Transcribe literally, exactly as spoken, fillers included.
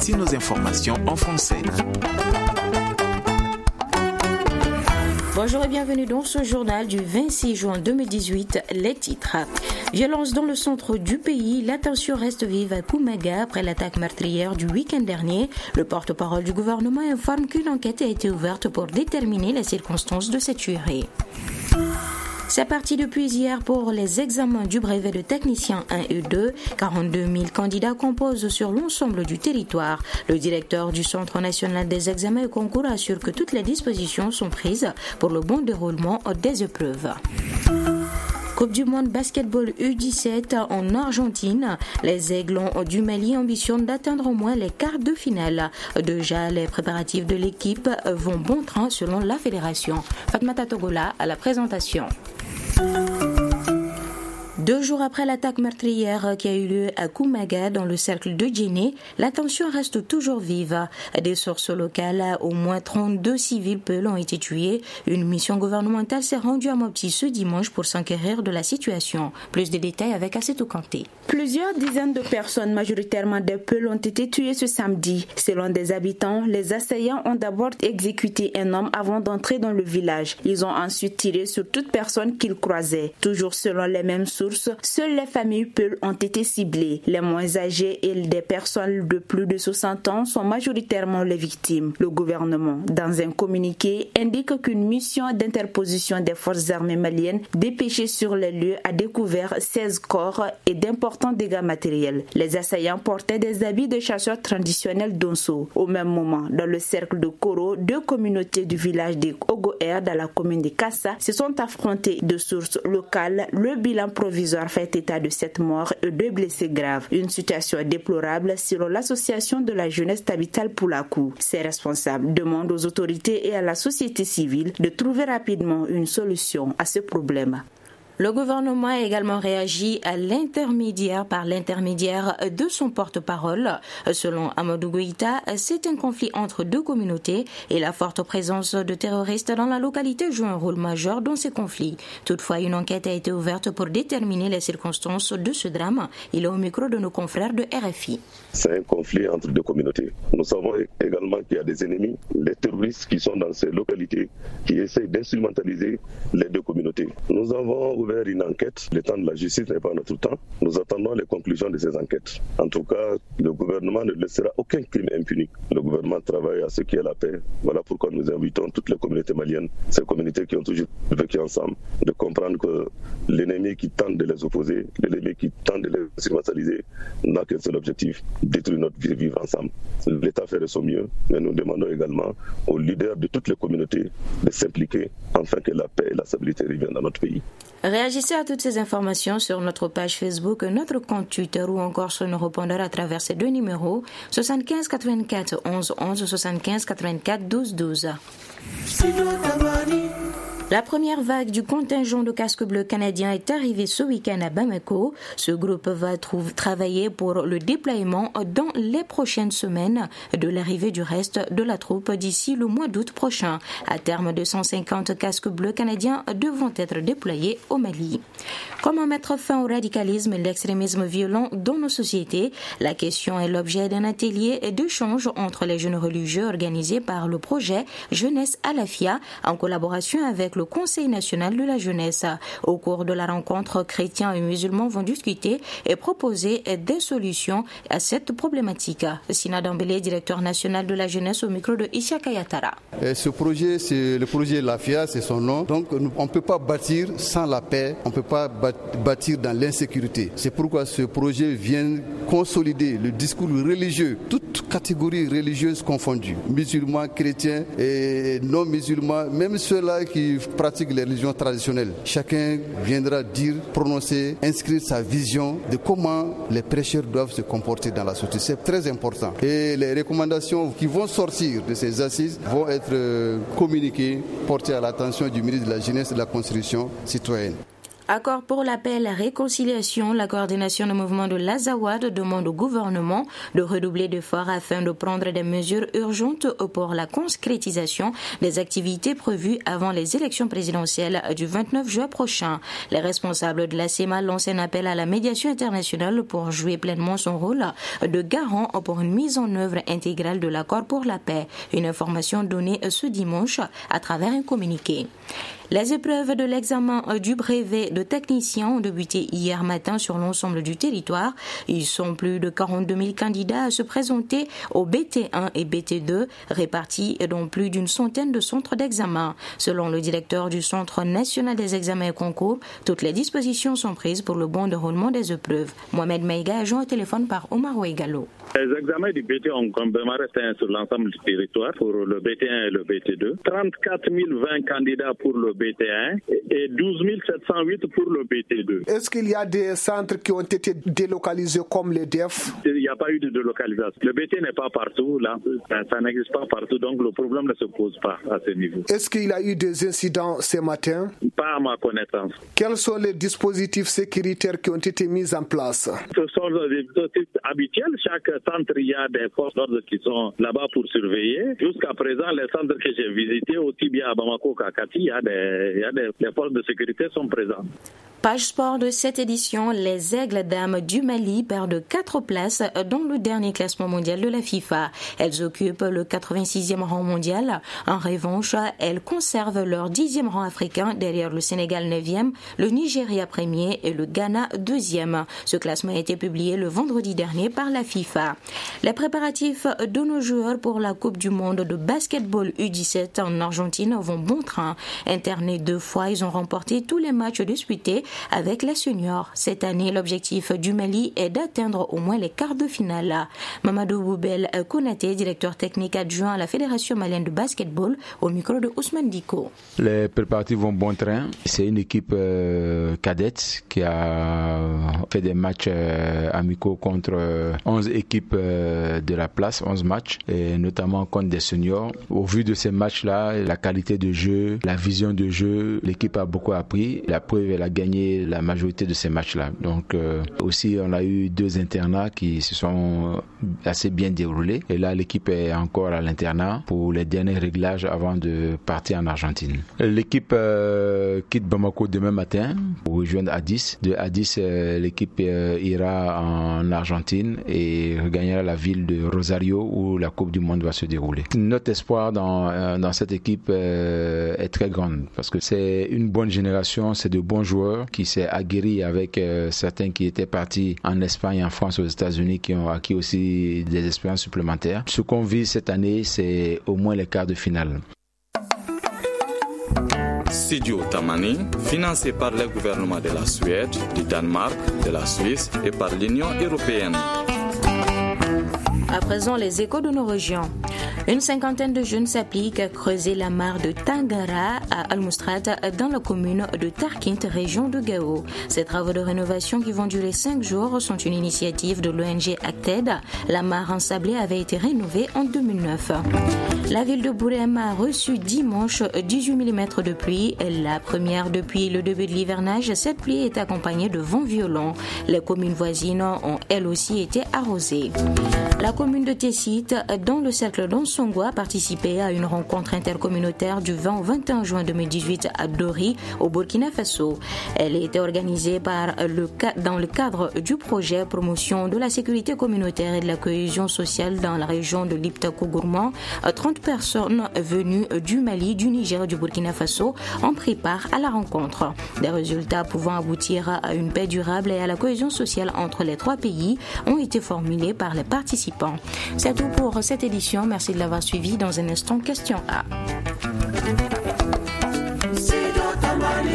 voici nos informations en français. Bonjour et bienvenue dans ce journal du vingt-six juin deux mille dix-huit. Les titres. Violence dans le centre du pays. La tension reste vive à Kumaga après l'attaque meurtrière du week-end dernier. Le porte-parole du gouvernement informe qu'une enquête a été ouverte pour déterminer les circonstances de cette tuerie. C'est parti depuis hier pour les examens du brevet de technicien un et deux. quarante-deux mille candidats composent sur l'ensemble du territoire. Le directeur du Centre national des examens et concours assure que toutes les dispositions sont prises pour le bon déroulement des épreuves. Coupe du monde basketball U dix-sept en Argentine. Les Aiglons du Mali ambitionnent d'atteindre au moins les quarts de finale. Déjà, les préparatifs de l'équipe vont bon train selon la fédération. Fatmata Togola à la présentation. Deux jours après l'attaque meurtrière qui a eu lieu à Kumaga dans le cercle de Djenné, la tension reste toujours vive. Des sources locales, au moins trente-deux civils peuls ont été tués. Une mission gouvernementale s'est rendue à Mopti ce dimanche pour s'enquérir de la situation. Plus de détails avec Assetou Kanté. Plusieurs dizaines de personnes, majoritairement des peuls, ont été tuées ce samedi. Selon des habitants, les assaillants ont d'abord exécuté un homme avant d'entrer dans le village. Ils ont ensuite tiré sur toute personne qu'ils croisaient. Toujours selon les mêmes sources, seules les familles peuls ont été ciblées. Les moins âgés et des personnes de plus de soixante ans sont majoritairement les victimes. Le gouvernement, dans un communiqué, indique qu'une mission d'interposition des forces armées maliennes dépêchée sur les lieux a découvert seize corps et d'importants dégâts matériels. Les assaillants portaient des habits de chasseurs traditionnels d'Onso. Au même moment, dans le cercle de Koro, deux communautés du village de Ogoer dans la commune de Kassa se sont affrontées. De sources locales, le bilan provisoire fait état de sept morts et deux blessés graves. Une situation déplorable selon l'association de la jeunesse Tabital Poulakou. Ses responsables demandent aux autorités et à la société civile de trouver rapidement une solution à ce problème. Le gouvernement a également réagi à l'intermédiaire par l'intermédiaire de son porte-parole. Selon Amadou Goïta, c'est un conflit entre deux communautés et la forte présence de terroristes dans la localité joue un rôle majeur dans ces conflits. Toutefois, une enquête a été ouverte pour déterminer les circonstances de ce drame. Il est au micro de nos confrères de R F I. C'est un conflit entre deux communautés. Nous savons également qu'il y a des ennemis, les terroristes qui sont dans ces localités, qui essayent d'instrumentaliser les deux communautés. Nous avons ouvert une enquête. Le temps de la justice n'est pas notre temps. Nous attendons les conclusions de ces enquêtes. En tout cas, le gouvernement ne laissera aucun crime impuni. Le gouvernement travaille à ce qu'il y ait la paix. Voilà pourquoi nous invitons toutes les communautés maliennes, ces communautés qui ont toujours vécu ensemble, de comprendre que l'ennemi qui tente de les opposer, l'ennemi qui tente de les instrumentaliser, n'a qu'un seul objectif: détruire notre vie et vivre ensemble. L'État fait de son mieux, mais nous demandons également aux leaders de toutes les communautés de s'impliquer afin que la paix et la stabilité reviennent dans notre pays. Réagissez à toutes ces informations sur notre page Facebook, notre compte Twitter ou encore sur nos répondeurs à travers ces deux numéros soixante-quinze quatre-vingt-quatre onze onze soixante-quinze quatre-vingt-quatre douze douze. La première vague du contingent de casques bleus canadiens est arrivée ce week-end à Bamako. Ce groupe va trouver, travailler pour le déploiement dans les prochaines semaines de l'arrivée du reste de la troupe d'ici le mois d'août prochain. À terme, deux cent cinquante casques bleus canadiens devront être déployés au Mali. Comment mettre fin au radicalisme et l'extrémisme violent dans nos sociétés? La question est l'objet d'un atelier d'échange entre les jeunes religieux organisé par le projet Jeunesse Alafia en collaboration avec le Conseil national de la jeunesse. Au cours de la rencontre, chrétiens et musulmans vont discuter et proposer des solutions à cette problématique. Sina Dambélé, directeur national de la jeunesse, au micro de Isha Kayatara. Et ce projet, c'est le projet Lafia, c'est son nom. Donc on ne peut pas bâtir sans la paix, on ne peut pas bâtir dans l'insécurité. C'est pourquoi ce projet vient consolider le discours religieux, toutes catégories religieuses confondues, musulmans, chrétiens et non musulmans, même ceux-là qui pratiquent les religions traditionnelles. Chacun viendra dire, prononcer, inscrire sa vision de comment les prêcheurs doivent se comporter dans la société. C'est très important. Et les recommandations qui vont sortir de ces assises vont être communiquées, portées à l'attention du ministre de la Jeunesse et de la Construction citoyenne. Accord pour la paix et la réconciliation, la coordination du mouvement de l'Azawad demande au gouvernement de redoubler d'efforts afin de prendre des mesures urgentes pour la concrétisation des activités prévues avant les élections présidentielles du vingt-neuf juin prochain. Les responsables de la C E M A lancent un appel à la médiation internationale pour jouer pleinement son rôle de garant pour une mise en œuvre intégrale de l'accord pour la paix. Une information donnée ce dimanche à travers un communiqué. Les épreuves de l'examen du brevet de technicien ont débuté hier matin sur l'ensemble du territoire. Ils sont plus de quarante-deux mille candidats à se présenter au B T un et B T deux, répartis dans plus d'une centaine de centres d'examen. Selon le directeur du Centre national des examens et concours, toutes les dispositions sont prises pour le bon déroulement des épreuves. Mohamed Maïga est joint au téléphone par Omar Ouegalo. Les examens du B T un ont démarré sur l'ensemble du territoire pour le B T un et le B T deux. trente-quatre mille vingt candidats pour le B T un et douze mille sept cent huit pour le B T deux. Est-ce qu'il y a des centres qui ont été délocalisés comme les D E F? Il n'y a pas eu de délocalisation. Le B T n'est pas partout, là, ça n'existe pas partout, donc le problème ne se pose pas à ce niveau. Est-ce qu'il y a eu des incidents ce matin? Pas à ma connaissance. Quels sont les dispositifs sécuritaires qui ont été mis en place? Ce sont des dispositifs habituels. Chaque centre, il y a des forces d'ordre qui sont là-bas pour surveiller. Jusqu'à présent, les centres que j'ai visités, aussi bien à Bamako qu'à Kati, il y a des, il y a des les forces de sécurité sont présentes. Page sport de cette édition, les Aigles dames du Mali perdent quatre places dans le dernier classement mondial de la FIFA. Elles occupent le quatre-vingt-sixième rang mondial. En revanche, elles conservent leur dixième rang africain derrière le Sénégal neuvième, le Nigeria premier et le Ghana deuxième. Ce classement a été publié le vendredi dernier par la FIFA. Les préparatifs de nos joueurs pour la Coupe du monde de basketball U dix-sept en Argentine vont bon train. Internés deux fois, ils ont remporté tous les matchs disputés avec les seniors. Cette année, l'objectif du Mali est d'atteindre au moins les quarts de finale. Mamadou Boubel Konaté, directeur technique adjoint à la Fédération malienne de basketball, au micro de Ousmane Diko. Les préparatifs vont bon train. C'est une équipe euh, cadette qui a fait des matchs euh, amicaux contre euh, onze équipes euh, de la place, onze matchs, et notamment contre des seniors. Au vu de ces matchs-là, la qualité de jeu, la vision de jeu, l'équipe a beaucoup appris. La preuve, elle a gagné la majorité de ces matchs-là. Donc euh, aussi, on a eu deux internats qui se sont assez bien déroulés. Et là, l'équipe est encore à l'internat pour les derniers réglages avant de partir en Argentine. L'équipe euh, quitte Bamako demain matin pour rejoindre Addis. De Addis, euh, l'équipe euh, ira en Argentine et regagnera la ville de Rosario où la Coupe du Monde va se dérouler. Notre espoir dans, euh, dans cette équipe euh, est très grande parce que c'est une bonne génération, c'est de bons joueurs qui s'est aguerri avec euh, certains qui étaient partis en Espagne, en France, aux États-Unis, qui ont acquis aussi des expériences supplémentaires. Ce qu'on vise cette année, c'est au moins les quarts de finale. Studio Tamani, financé par le gouvernement de la Suède, du Danemark, de la Suisse et par l'Union européenne. À présent, les échos de nos régions. Une cinquantaine de jeunes s'appliquent à creuser la mare de Tangara à Al-Moustrat dans la commune de Tarkint, région de Gao. Ces travaux de rénovation qui vont durer cinq jours sont une initiative de l'O N G Acted. La mare ensablée avait été rénovée en deux mille neuf. La ville de Bourem a reçu dimanche dix-huit millimètres de pluie. La première depuis le début de l'hivernage, cette pluie est accompagnée de vents violents. Les communes voisines ont elles aussi été arrosées. La commune de Tessit, dans le cercle d'Onsongo, a participé à une rencontre intercommunautaire du vingt au vingt et un juin deux mille dix-huit à Dori, au Burkina Faso. Elle a été organisée par le, dans le cadre du projet Promotion de la sécurité communautaire et de la cohésion sociale dans la région de Liptako-Gourmand. trente personnes venues du Mali, du Niger et du Burkina Faso ont pris part à la rencontre. Des résultats pouvant aboutir à une paix durable et à la cohésion sociale entre les trois pays ont été formulés par les participants. C'est tout pour cette édition. Merci de l'avoir suivi. Dans un instant, question A.